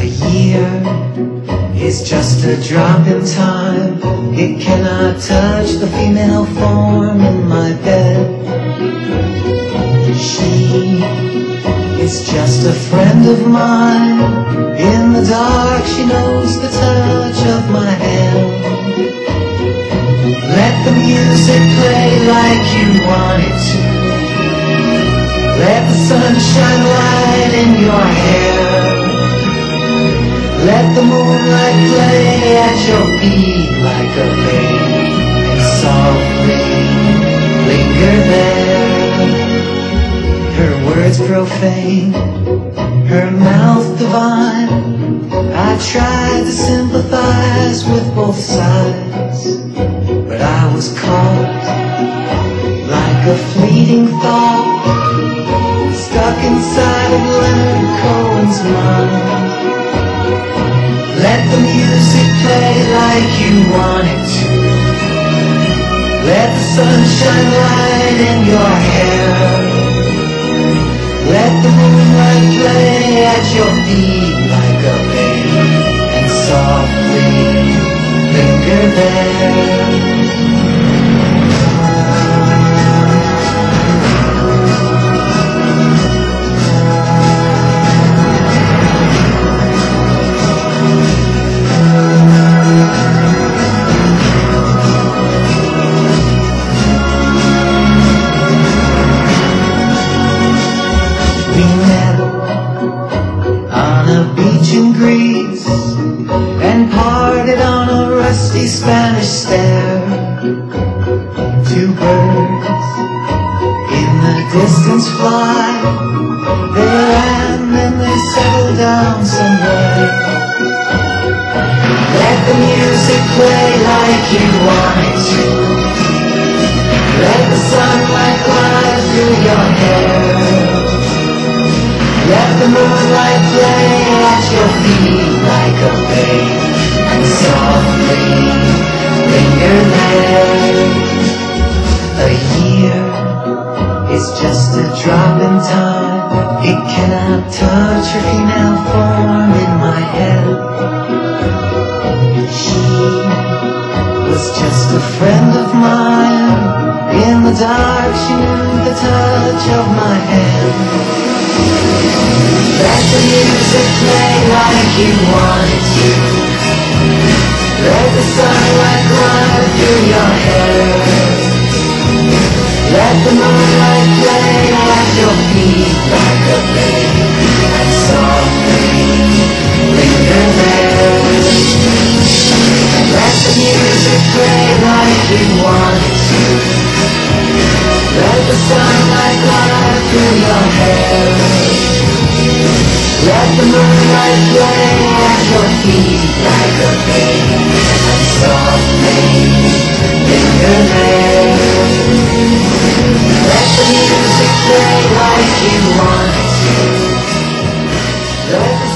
A year is just a drop in time. It cannot touch the female form in my bed. She is just a friend of mine. In the dark she knows the touch of my hand. Let the music play like you want it to. Let the sun shine light in your hair. Let the moonlight play at your feet like a babe, and softly linger there. Her words profane, her mouth divine. I tried to sympathize with both sides, but I was caught like a fleeting thought, stuck inside of Leonard Cohen's mind. Let the music play like you want it to. Let the sun shine light in your hair. Let the moonlight play at your feet like a babe, and softly linger there. In Greece, and parted on a rusty Spanish stair. Two birds in the distance fly. They land and they settle down somewhere. Let the music play like you want it to. Let the sunlight glide through your hair. Let the moonlight play at your feet like a babe, and softly linger there. A year is just a drop in time. It cannot touch her female form in my head. She was just a friend of mine. In the dark she knew the touch of my hand. Let the music play like you want it to. Let the sunlight glide through your hair. Let the moonlight play at your feet like a babe, and softly linger there. Let the music play like you want it to. Let the sunlight glide through your hair. Let the moonlight play at your feet like a babe, and softly linger there. Let the music play like you want it to. Let the